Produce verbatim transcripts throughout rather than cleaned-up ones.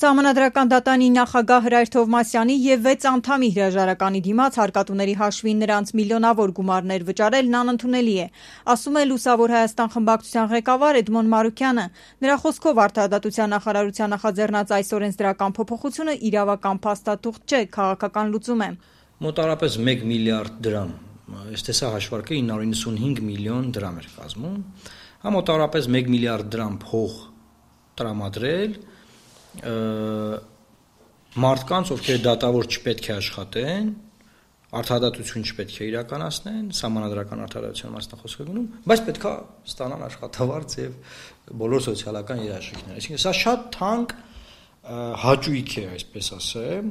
Սահմանադրական դատանի նախագահ Հրայր Թովմասյանի և վեց անդամի հրաժարականի դիմաց հարկատուների հաշվին նրանց միլիոնավոր գումարներ վճարելն անընդունելի է, ասում է Լուսավոր Հայաստան խմբակցության ղեկավար Էդմոն Մարուքյանը։ Նրա խոսքով Արդարադատության նախարարության նախաձեռնած այս օրենսդրական փոփոխությունը իրավական փաստաթուղթ չէ, քաղաքական լուծում է։ Մոտարապես մեկ միլիարդ դրամ, այս տեսա հաշվարկը ինը հարյուր նվաթ միլիոն դրամ էր կազմում, հա մոտարապես մեկ միլիարդ դրամ փող տրամադրել մարդկանց, ովքեր դատավոր չպետք է աշխատեն, արդարադատություն չպետք է իրականացնեն, սահմանադրական արդարադատության մասն խոսքը գնում, բայց պետք է ստանան աշխատավարձ եւ բոլոր սոցիալական երաշխիքներ։ Այսինքն սա շատ թանկ հաճույք է, այսպես ասեմ,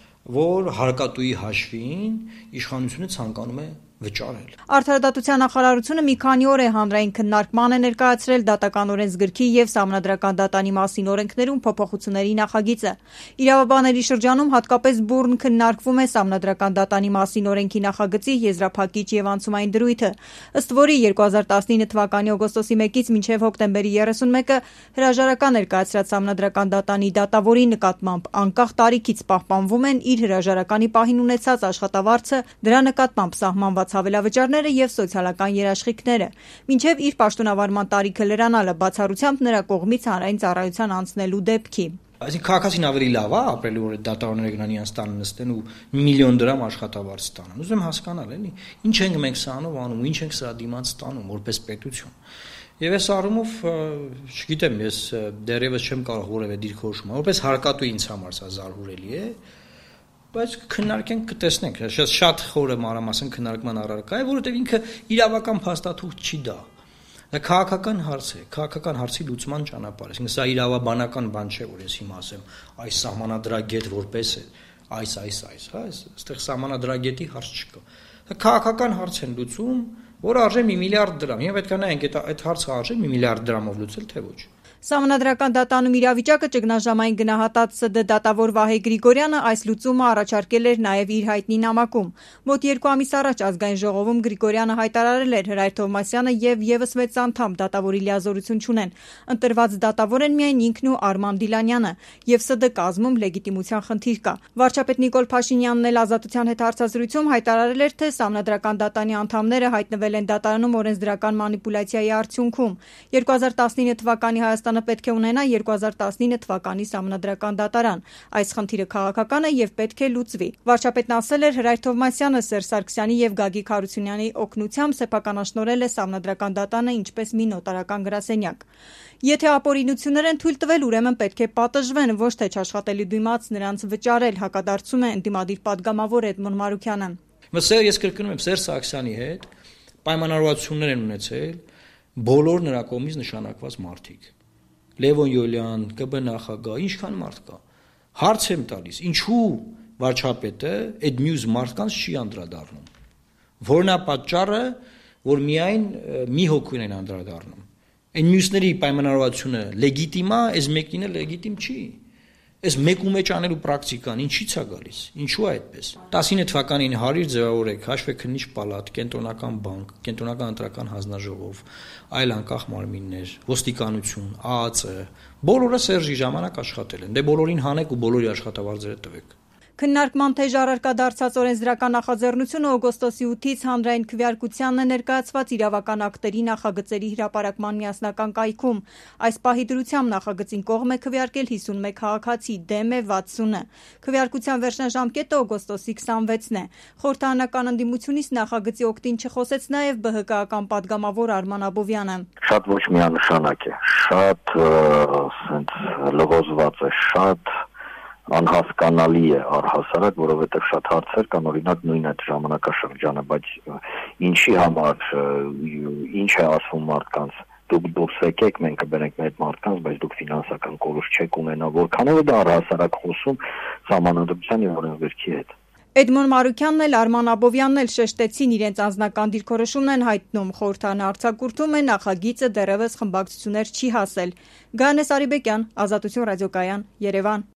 որ հարկատուի հաշվին իշխանությունը ցանկանում է վճարել։ Արդարադատության նախարարությունը մի քանի օր է հանրային քննարկման է ներկայացրել դատական օրենսգրքի եւ սահմանադրական դատանի մասին օրենքներում փոփոխությունների նախագիծը։ Իրավաբանների շրջանում հատկապես բուռն քննարկվում է սահմանադրական դատանի մասին օրենքի նախագծի եզրափակիչ եւ անցումային դրույթը, ըստ որի երկու հազար տասնինը թվականի օգոստոսի մեկից մինչեւ հոկտեմբերի երեսունմեկը հրաժարական ներկայացրած սահմանադրական դատանի դատավորի նկատմամբ անկախ տարիքից պահպանվում են իր հրաժարականի պահին ունեցած աշխատավարձը, դրա նկատմամբ սահմանված հավելավճարները եւ սոցիալական երաշխիքները, մինչեւ իր պաշտոնավարման տարիքը լրանալը, բացառությամբ նրա կողմից հանրային ծառայության անցնելու դեպքի։ Այսինքն քաղաքացին ավելի լավ է ապրելու, որ դատավորները գնան իրենց տանը նստեն ու միլիոն դրամ աշխատավարձ ստանան։ Ուզում եմ հասկանալ, էլի, ինչ ենք մենք սրանով անում, ինչ ենք սրա դիմաց ստանում որպես պետություն։ Եվ այս առումով, չգիտեմ, ես դեռևս չեմ կարող որևէ դիրքորոշում, որպես հարկատու ինձ համար սա զարհուրելի է, բայց քննարկենք, կտեսնենք, շատ շատ խորը մանրամասն քննարկման առարկա է, որովհետև ինքը իրավական փաստաթուղթ չի դա։ Դա քաղաքական հարց է, քաղաքական հարցի լուծման ճանապարհ է։ Այսինքն սա իրավաբանական բան չէ, որ ես հիմա ասեմ, այս սահմանադրագետ որպես է, այս, այս, այս, հա, այստեղ սահմանադրագետի հարց չկա։ Դա քաղաքական հարց են լուծում, որը արժե մի միլիարդ դրամ։ Հիմա պետք է նայենք այդ այդ հարցը արժե մի միլիարդ դրամով լուծել, թե ոչ։ Սահմանադրական դատանում իրավիճակը ճգնաժամային գնահատած ՍԴ դատավոր Վահե Գրիգորյանը այս լուծումը առաջարկել էր նաև իր հայտնի նամակում։ Մոտ երկու ամիս առաջ ազգային ժողովում Գրիգորյանը հայտարարել էր Հրայր Թովմասյանը եւ եւս վեց անդամ դատավորի լիազորություն չունեն։ Ընտրված դատավոր են միայն ինքն ու Արման Դիլանյանը, եւ ՍԴ կազմում լեգիտիմության խնդիր կա։ Վարչապետ Նիկոլ Փաշինյանն էլ Ազատության հետ հարցազրույցում հայտարարել էր, թե Սահմանադրական դատանի անդամները հայտնվել են դատարանում օրենսդրական մանիպուլյացիայի արդյունքում։ երկու հազար տասնինը թվականի Հայաստանը պետք է ունենա երկու հազար տասնինը թվականի Սահմանադրական դատարան։ Այս խնդիրը քաղաքական է եւ պետք է լուծվի։ Վարչապետն ասել էր, Հրայր Թովմասյանը Սերժ Սարգսյանի եւ Գագիկ Հարությունյանի օգնությամբ սեփականաշնորհել է Սահմանադրական դատանը ինչպես մի նոտարական գրասենյակ։ Եթե ապօրինություններ են թույլ տվել, ուրեմն պետք է պատժվեն, ոչ թե չաշխատելի դիմաց նրանց վճարել, հակադարձում է ընդդիմադիր պատգամավոր Էդմոն Մարուքյանը։ Ես կրկնում եմ, Սերժ Սարգսյանի հետ պայմանավորվածություններ են ունեցել բոլոր նրա կողմից նշանակված մարդիկ։ Լևոն Յոլյան, ԿԲ նախագահ, ինչքան մարդ կա։ Հարց եմ տալիս, ինչու վարչապետը այդ մյուս մարդկանց չի անդրադառնում։ Որն է պատճառը, որ միայն մի հոգուն են անդրադառնում։ Այն մյուսների պայմանավորվածությունը լեգիտիմ է, այս մեկինը լեգիտիմ չի։ Այս մեկու մեջ անելու պրակտիկան ինչի՞ց է գալիս։ Ինչու է այդպես։ տասինը թվականին հարյուր ձևավորեք, հաշվեկնիչ պալատ, կենտրոնական բանկ, կենտրոնական ընտրական հանձնաժողով, այլ անկախ մարմիններ, ոստիկանություն, ԱԱԾ, բոլորը Սերժի ժամանակ աշխատել են։ Դե բոլորին հանեք ու բոլորի աշխատավարձերը տվեք։ Քննարկման թեժ առարկա դարձած օրենսդրական նախաձեռնությունը օգոստոսի ութից հանրային քվեարկությանն է ներկայացված իրավական ակտերի նախագծերի հրապարակման միասնական կայքում։ Այս պահի դրությամբ նախագծին կողմ է քվեարկել հիսունմեկ քաղաքացի, դեմ է վաթսունը։ Քվեարկության վերջնաժամկետը օգոստոսի քսանվեցն է։ Խորհրդարանական ընդդիմությունից նախագծի օգտին չխոսեց նաև ԲՀԿ-ական պատգամավոր Արման Աբովյանը։ Շատ ոչ միանշանակ է, շատ սենց լղոզված է, շատ անհասկանալի է առհասարակ, որովհետև շատ հարցեր կան, օրինակ նույն այդ ժամանակաշրջանը, բայց ինչի համար, ինչ է ասվում մարդկանց, դուք դուրս եկեք, մենք կբերենք մեր մարդկանց, բայց դուք ֆինանսական կորուստ չեք ունենա, որքանով է դա առհասարակ խոսում Սահմանադրության եւ օրենսգրքի հետ։ Էդմոն Մարուքյանն էլ Արման Աբովյանն էլ շեշտեցին իրենց անձնական դիրքորոշումն են հայտնում, խորհրդարանը արձակուրդում է նախագիծը դեռևս խմբակցություններ չի հասել։ Գայանե Սարիբեկյան, Ազատություն ռադիոկայան, Երևան։